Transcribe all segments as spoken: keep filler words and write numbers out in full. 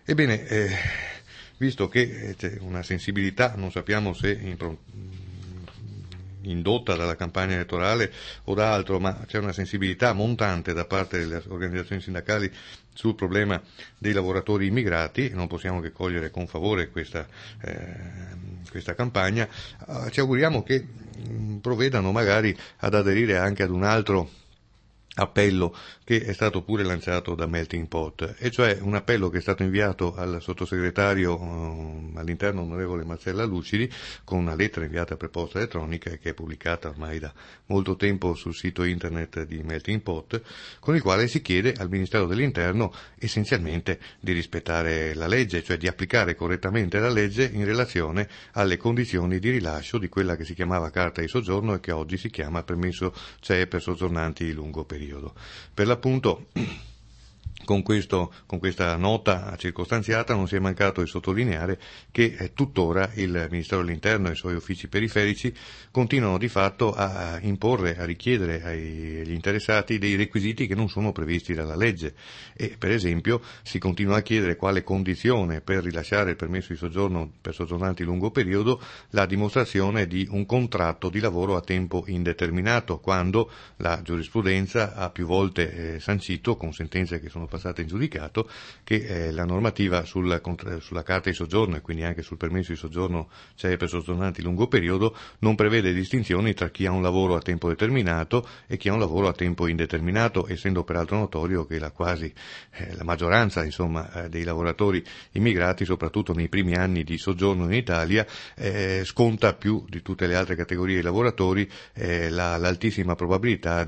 Ebbene, eh, visto che c'è una sensibilità, non sappiamo se impro- indotta dalla campagna elettorale o da altro, ma c'è una sensibilità montante da parte delle organizzazioni sindacali sul problema dei lavoratori immigrati, non possiamo che cogliere con favore questa, eh, questa campagna. Uh, ci auguriamo che mh, provvedano magari ad aderire anche ad un altro appello che è stato pure lanciato da Melting Pot, e cioè un appello che è stato inviato al sottosegretario eh, all'interno onorevole Marcella Lucidi con una lettera inviata per posta elettronica e che è pubblicata ormai da molto tempo sul sito internet di Melting Pot, con il quale si chiede al Ministero dell'Interno essenzialmente di rispettare la legge, cioè di applicare correttamente la legge in relazione alle condizioni di rilascio di quella che si chiamava carta di soggiorno e che oggi si chiama permesso C E E per soggiornanti di lungo periodo. Per l'appunto, con, questo, con questa nota circostanziata non si è mancato di sottolineare che eh, tuttora il Ministero dell'Interno e i suoi uffici periferici continuano di fatto a imporre, a richiedere ai, agli interessati dei requisiti che non sono previsti dalla legge, e per esempio si continua a chiedere quale condizione per rilasciare il permesso di soggiorno per soggiornanti lungo periodo la dimostrazione di un contratto di lavoro a tempo indeterminato, quando la giurisprudenza ha più volte eh, sancito, con sentenze che sono passate in giudicato, che eh, la normativa sulla, sulla carta di soggiorno e quindi anche sul permesso di soggiorno C E E per soggiornanti lungo periodo non prevede distinzioni tra chi ha un lavoro a tempo determinato e chi ha un lavoro a tempo indeterminato, essendo peraltro notorio che la quasi eh, la maggioranza insomma eh, dei lavoratori immigrati, soprattutto nei primi anni di soggiorno in Italia, eh, sconta più di tutte le altre categorie di lavoratori eh, la, l'altissima probabilità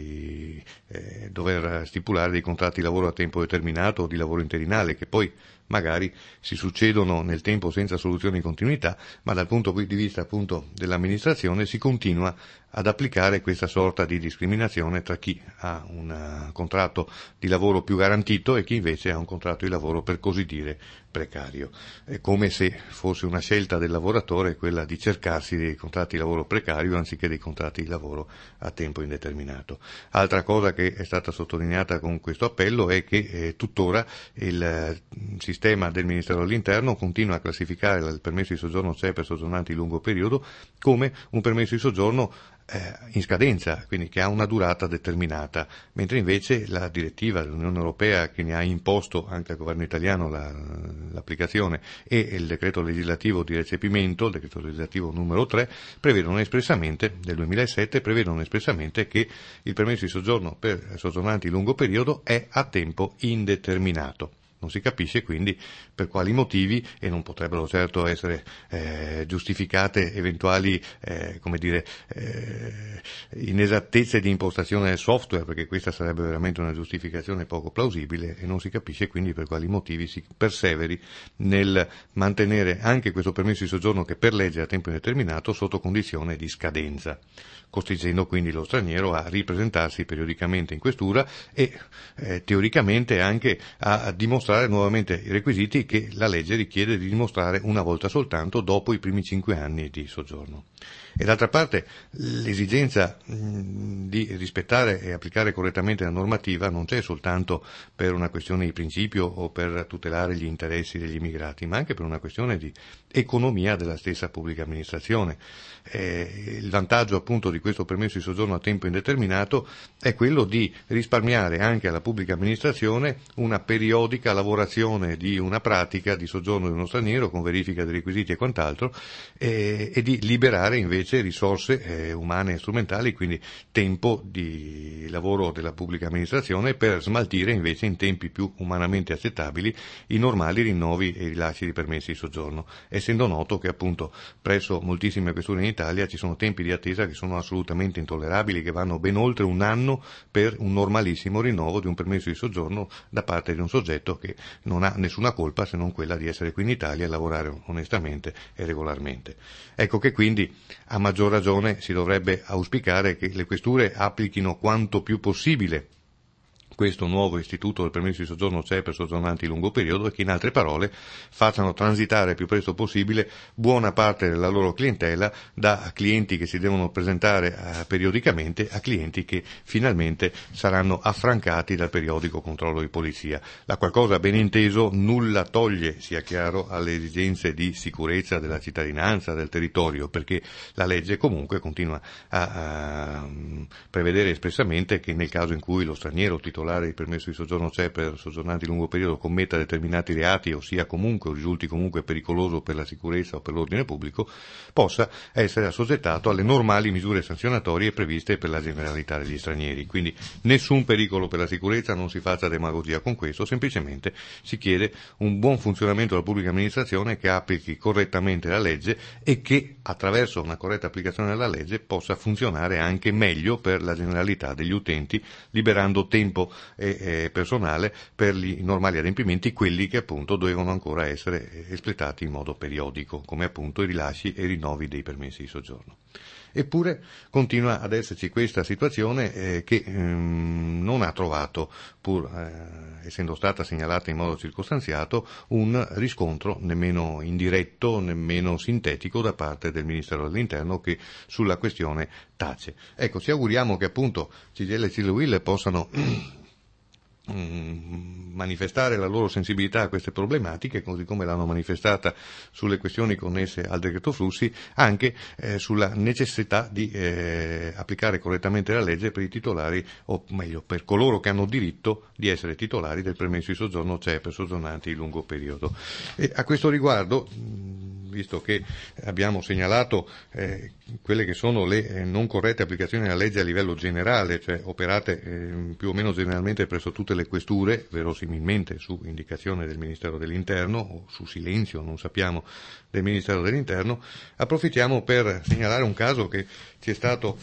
di eh, dover stipulare dei contratti di lavoro a tempo determinato o di lavoro interinale, che poi magari si succedono nel tempo senza soluzione di continuità, ma dal punto di vista appunto dell'amministrazione si continua ad applicare questa sorta di discriminazione tra chi ha un contratto di lavoro più garantito e chi invece ha un contratto di lavoro per così dire precario. È come se fosse una scelta del lavoratore quella di cercarsi dei contratti di lavoro precario anziché dei contratti di lavoro a tempo indeterminato. Altra cosa che è stata sottolineata con questo appello è che eh, tuttora il eh, sistema del Ministero dell'Interno continua a classificare il permesso di soggiorno C E E per soggiornanti di lungo periodo come un permesso di soggiorno eh, in scadenza, quindi che ha una durata determinata, mentre invece la direttiva dell'Unione Europea che ne ha imposto anche al governo italiano la, l'applicazione e il decreto legislativo di recepimento, il decreto legislativo numero tre, prevedono espressamente, del duemilasette, prevedono espressamente che il permesso di soggiorno per soggiornanti di lungo periodo è a tempo indeterminato. Non si capisce quindi per quali motivi, e non potrebbero certo essere eh, giustificate eventuali eh, come dire, eh, inesattezze di impostazione del software, perché questa sarebbe veramente una giustificazione poco plausibile, e non si capisce quindi per quali motivi si perseveri nel mantenere anche questo permesso di soggiorno che per legge è a tempo indeterminato sotto condizione di scadenza, costringendo quindi lo straniero a ripresentarsi periodicamente in questura e eh, teoricamente anche a dimostrare nuovamente i requisiti che la legge richiede di dimostrare una volta soltanto dopo i primi cinque anni di soggiorno. E d'altra parte l'esigenza mh, di rispettare e applicare correttamente la normativa non c'è soltanto per una questione di principio o per tutelare gli interessi degli immigrati, ma anche per una questione di economia della stessa pubblica amministrazione. Eh, il vantaggio appunto di questo permesso di soggiorno a tempo indeterminato è quello di risparmiare anche alla pubblica amministrazione una periodica lavorazione di una pratica di soggiorno di uno straniero con verifica dei requisiti e quant'altro, eh, e di liberare invece risorse eh, umane e strumentali, quindi tempo di lavoro della pubblica amministrazione per smaltire invece in tempi più umanamente accettabili i normali rinnovi e rilasci di permessi di soggiorno, essendo noto che appunto presso moltissime questure in Italia ci sono tempi di attesa che sono assolutamente intollerabili, che vanno ben oltre un anno per un normalissimo rinnovo di un permesso di soggiorno da parte di un soggetto che non ha nessuna colpa se non quella di essere qui in Italia e lavorare onestamente e regolarmente. Ecco che quindi a maggior ragione si dovrebbe auspicare che le questure applichino quanto più possibile questo nuovo istituto del permesso di soggiorno c'è per soggiornanti di lungo periodo e che in altre parole facciano transitare il più presto possibile buona parte della loro clientela da clienti che si devono presentare eh, periodicamente a clienti che finalmente saranno affrancati dal periodico controllo di polizia. La qualcosa ben inteso nulla toglie, sia chiaro, alle esigenze di sicurezza della cittadinanza, del territorio, perché la legge comunque continua a, a prevedere espressamente che nel caso in cui lo straniero titolare di permesso di soggiorno c'è per soggiornanti di lungo periodo commetta determinati reati o sia comunque o risulti comunque pericoloso per la sicurezza o per l'ordine pubblico, possa essere assoggettato alle normali misure sanzionatorie previste per la generalità degli stranieri. Quindi nessun pericolo per la sicurezza, non si faccia demagogia con questo, semplicemente si chiede un buon funzionamento della pubblica amministrazione che applichi correttamente la legge e che attraverso una corretta applicazione della legge possa funzionare anche meglio per la generalità degli utenti, liberando tempo e, e personale per i normali adempimenti, quelli che appunto devono ancora essere espletati in modo periodico, come appunto i rilasci e i rinnovi dei permessi di soggiorno. Eppure continua ad esserci questa situazione eh, che ehm, non ha trovato, pur eh, essendo stata segnalata in modo circostanziato, un riscontro nemmeno indiretto, nemmeno sintetico da parte del Ministero dell'Interno, che sulla questione tace. Ecco, ci auguriamo che appunto C G I L e C I L U I L possano manifestare la loro sensibilità a queste problematiche, così come l'hanno manifestata sulle questioni connesse al decreto flussi, anche eh, sulla necessità di eh, applicare correttamente la legge per i titolari, o meglio, per coloro che hanno diritto di essere titolari del permesso di soggiorno C E per soggiornanti di lungo periodo. E a questo riguardo, visto che abbiamo segnalato eh, quelle che sono le eh, non corrette applicazioni della legge a livello generale, cioè operate eh, più o meno generalmente presso tutte le questure, verosimilmente su indicazione del Ministero dell'Interno o su silenzio, non sappiamo, del Ministero dell'Interno, approfittiamo per segnalare un caso che ci è stato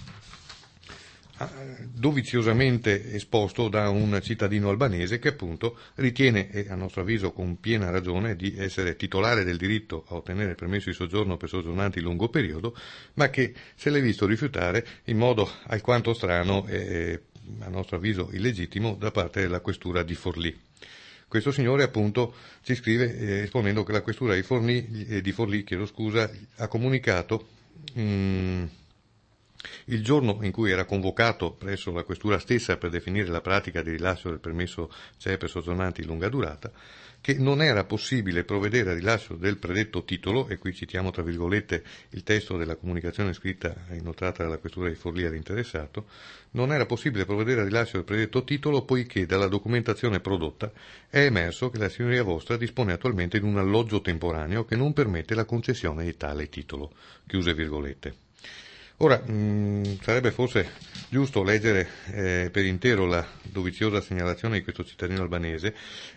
doviziosamente esposto da un cittadino albanese che appunto ritiene, e a nostro avviso con piena ragione, di essere titolare del diritto a ottenere il permesso di soggiorno per soggiornanti di lungo periodo, ma che se l'è visto rifiutare in modo alquanto strano e a nostro avviso illegittimo da parte della questura di Forlì. Questo signore appunto ci scrive eh, esponendo che la questura di Forlì, eh, di Forlì chiedo scusa, ha comunicato mh, il giorno in cui era convocato presso la questura stessa per definire la pratica di rilascio del permesso C E per soggiornanti di lunga durata, che non era possibile provvedere al rilascio del predetto titolo, e qui citiamo tra virgolette il testo della comunicazione scritta inoltrata dalla questura di Forlì all'interessato, non era possibile provvedere al rilascio del predetto titolo poiché dalla documentazione prodotta è emerso che la signoria vostra dispone attualmente di un alloggio temporaneo che non permette la concessione di tale titolo, chiuse virgolette. Ora, mh, sarebbe forse giusto leggere eh, per intero la doviziosa segnalazione di questo cittadino albanese,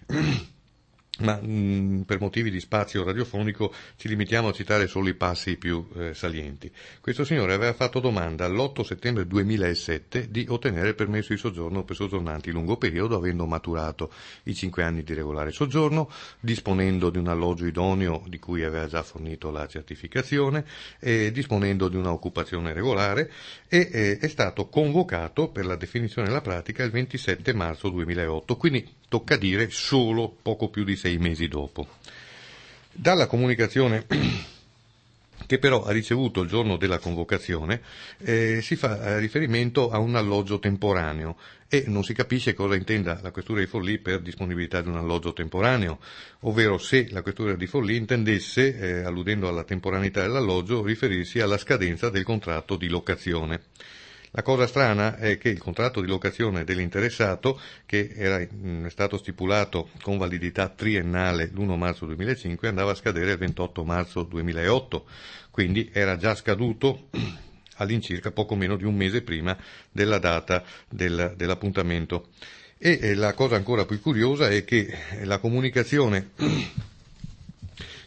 ma mh, per motivi di spazio radiofonico ci limitiamo a citare solo i passi più eh, salienti. Questo signore aveva fatto domanda l'otto settembre duemilasette di ottenere il permesso di soggiorno per soggiornanti di lungo periodo, avendo maturato i cinque anni di regolare soggiorno, disponendo di un alloggio idoneo di cui aveva già fornito la certificazione, e disponendo di un'occupazione regolare, e eh, è stato convocato per la definizione della pratica il ventisette marzo duemilaotto, quindi tocca dire solo poco più di sei mesi dopo. Dalla comunicazione che però ha ricevuto il giorno della convocazione eh, si fa riferimento a un alloggio temporaneo e non si capisce cosa intenda la questura di Forlì per disponibilità di un alloggio temporaneo, ovvero se la questura di Forlì intendesse, eh, alludendo alla temporaneità dell'alloggio, riferirsi alla scadenza del contratto di locazione. La cosa strana è che il contratto di locazione dell'interessato, che era mh, stato stipulato con validità triennale l'primo marzo duemilacinque, andava a scadere il ventotto marzo duemilaotto, quindi era già scaduto all'incirca poco meno di un mese prima della data del, dell'appuntamento. E eh, la cosa ancora più curiosa è che la comunicazione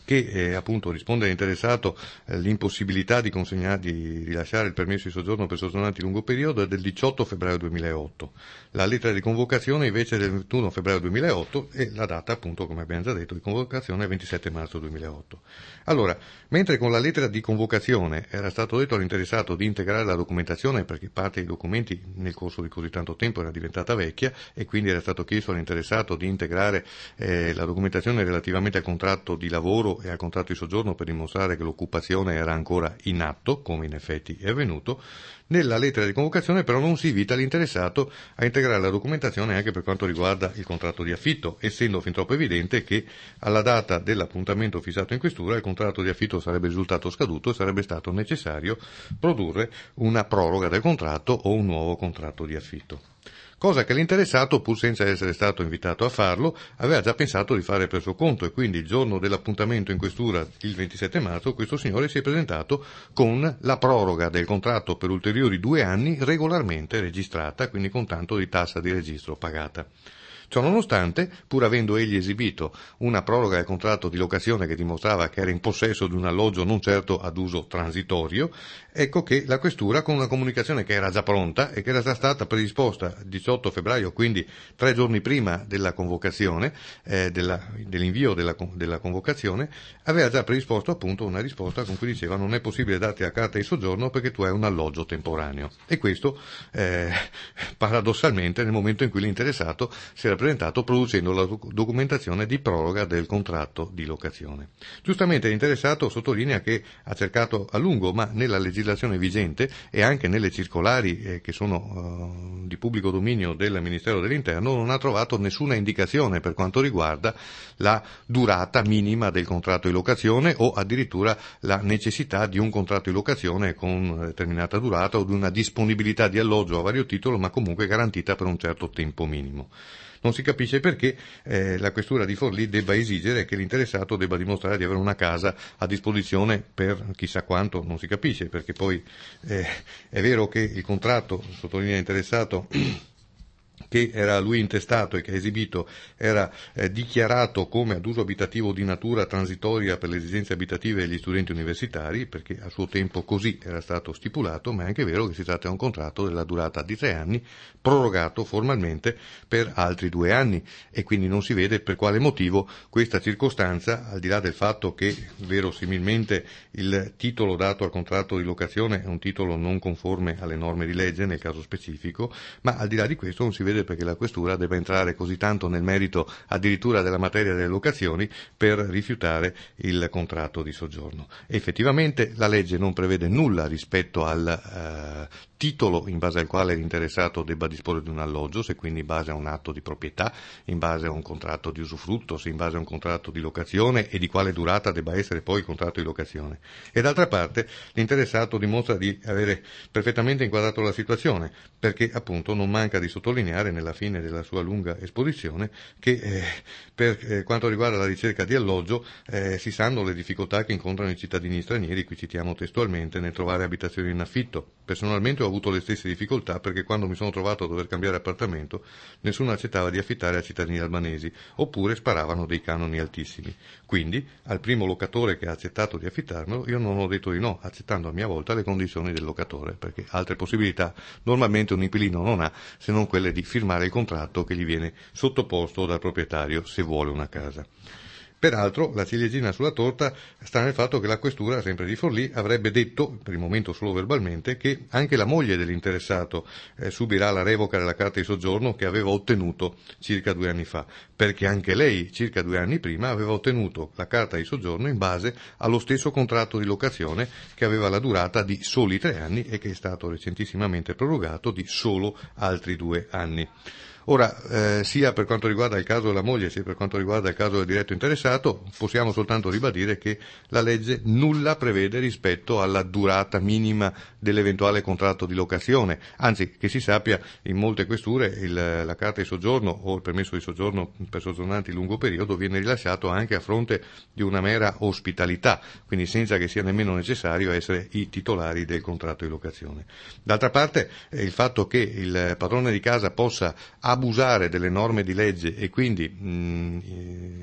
che eh, appunto risponde all'interessato eh, l'impossibilità di consegnare, di rilasciare il permesso di soggiorno per soggiornanti di lungo periodo è del diciotto febbraio duemilaotto. La lettera di convocazione invece è del ventuno febbraio duemilaotto e la data appunto, come abbiamo già detto, di convocazione è ventisette marzo duemilaotto. Allora, mentre con la lettera di convocazione era stato detto all'interessato di integrare la documentazione perché parte dei documenti nel corso di così tanto tempo era diventata vecchia e quindi era stato chiesto all'interessato di integrare eh, la documentazione relativamente al contratto di lavoro e al contratto di soggiorno per dimostrare che l'occupazione era ancora in atto, come in effetti è avvenuto, nella lettera di convocazione però non si invita l'interessato a integrare la documentazione anche per quanto riguarda il contratto di affitto, essendo fin troppo evidente che alla data dell'appuntamento fissato in questura il contratto di affitto sarebbe risultato scaduto e sarebbe stato necessario produrre una proroga del contratto o un nuovo contratto di affitto. Cosa che l'interessato, pur senza essere stato invitato a farlo, aveva già pensato di fare per suo conto e quindi il giorno dell'appuntamento in questura, il ventisette marzo, questo signore si è presentato con la proroga del contratto per ulteriori due anni regolarmente registrata, quindi con tanto di tassa di registro pagata. Ciononostante, pur avendo egli esibito una proroga del contratto di locazione che dimostrava che era in possesso di un alloggio non certo ad uso transitorio, ecco che la questura, con una comunicazione che era già pronta e che era già stata predisposta il diciotto febbraio, quindi tre giorni prima della convocazione, eh, della, dell'invio della, della convocazione, aveva già predisposto appunto una risposta con cui diceva non è possibile darti la carta di soggiorno perché tu hai un alloggio temporaneo. E questo eh, paradossalmente nel momento in cui l'interessato si era presentato producendo la documentazione di proroga del contratto di locazione. Giustamente l'interessato sottolinea che ha cercato a lungo, ma nella legislazione vigente e anche nelle circolari eh, che sono uh, di pubblico dominio del Ministero dell'Interno non ha trovato nessuna indicazione per quanto riguarda la durata minima del contratto di locazione o addirittura la necessità di un contratto di locazione con determinata durata o di una disponibilità di alloggio a vario titolo, ma comunque garantita per un certo tempo minimo. Non si capisce perché eh, la questura di Forlì debba esigere che l'interessato debba dimostrare di avere una casa a disposizione per chissà quanto, non si capisce, perché poi eh, è vero che il contratto, sottolinea l'interessato, che era a lui intestato e che ha esibito era eh, dichiarato come ad uso abitativo di natura transitoria per le esigenze abitative degli studenti universitari, perché a suo tempo così era stato stipulato, ma è anche vero che si tratta di un contratto della durata di tre anni, prorogato formalmente per altri due anni, e quindi non si vede per quale motivo questa circostanza, al di là del fatto che verosimilmente il titolo dato al contratto di locazione è un titolo non conforme alle norme di legge nel caso specifico, ma al di là di questo non si vede perché la questura debba entrare così tanto nel merito addirittura della materia delle locazioni per rifiutare il contratto di soggiorno. E effettivamente la legge non prevede nulla rispetto al eh, titolo in base al quale l'interessato debba disporre di un alloggio, se quindi in base a un atto di proprietà, in base a un contratto di usufrutto, se in base a un contratto di locazione e di quale durata debba essere poi il contratto di locazione. E d'altra parte l'interessato dimostra di avere perfettamente inquadrato la situazione, perché appunto non manca di sottolineare nella fine della sua lunga esposizione che eh, per eh, quanto riguarda la ricerca di alloggio eh, si sanno le difficoltà che incontrano i cittadini stranieri, qui citiamo testualmente, nel trovare abitazioni in affitto. Personalmente ho avuto le stesse difficoltà perché quando mi sono trovato a dover cambiare appartamento nessuno accettava di affittare a cittadini albanesi oppure sparavano dei canoni altissimi. Quindi al primo locatore che ha accettato di affittarmelo io non ho detto di no, accettando a mia volta le condizioni del locatore, perché altre possibilità normalmente un inquilino non ha se non quelle di firmare il contratto che gli viene sottoposto dal proprietario se vuole una casa. Peraltro la ciliegina sulla torta sta nel fatto che la questura, sempre di Forlì, avrebbe detto, per il momento solo verbalmente, che anche la moglie dell'interessato eh, subirà la revoca della carta di soggiorno che aveva ottenuto circa due anni fa, perché anche lei, circa due anni prima, aveva ottenuto la carta di soggiorno in base allo stesso contratto di locazione che aveva la durata di soli tre anni e che è stato recentissimamente prorogato di solo altri due anni. Ora, eh, sia per quanto riguarda il caso della moglie sia per quanto riguarda il caso del diretto interessato, possiamo soltanto ribadire che la legge nulla prevede rispetto alla durata minima dell'eventuale contratto di locazione, anzi, che si sappia, in molte questure il, la carta di soggiorno o il permesso di soggiorno per soggiornanti di lungo periodo viene rilasciato anche a fronte di una mera ospitalità, quindi senza che sia nemmeno necessario essere i titolari del contratto di locazione. D'altra parte, eh, il fatto che il padrone di casa possa abusare delle norme di legge e quindi mh,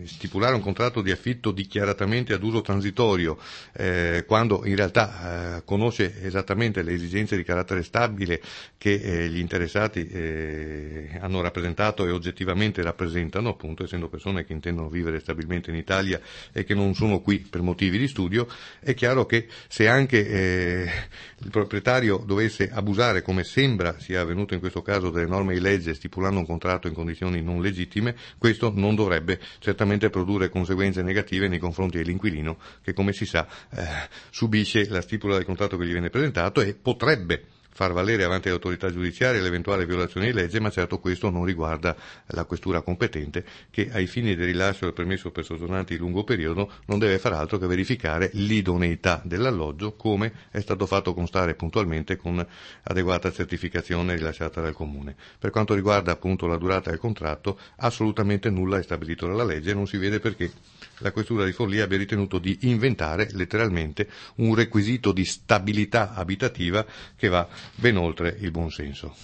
stipulare un contratto di affitto dichiaratamente ad uso transitorio, eh, quando in realtà eh, conosce esattamente le esigenze di carattere stabile che eh, gli interessati eh, hanno rappresentato e oggettivamente rappresentano, appunto, essendo persone che intendono vivere stabilmente in Italia e che non sono qui per motivi di studio, è chiaro che se anche eh, il proprietario dovesse abusare, come sembra sia avvenuto in questo caso, delle norme di legge stipulando un contratto in condizioni non legittime, questo non dovrebbe certamente produrre conseguenze negative nei confronti dell'inquilino che, come si sa, eh, subisce la stipula del contratto che gli viene presentato e potrebbe far valere avanti alle autorità giudiziarie l'eventuale violazione di legge, ma certo questo non riguarda la questura competente, che ai fini del rilascio del permesso per soggiornanti di lungo periodo non deve far altro che verificare l'idoneità dell'alloggio, come è stato fatto constare puntualmente con adeguata certificazione rilasciata dal Comune. Per quanto riguarda appunto la durata del contratto, assolutamente nulla è stabilito dalla legge e non si vede perché la questura di Forlì abbia ritenuto di inventare letteralmente un requisito di stabilità abitativa che va ben oltre il buon senso.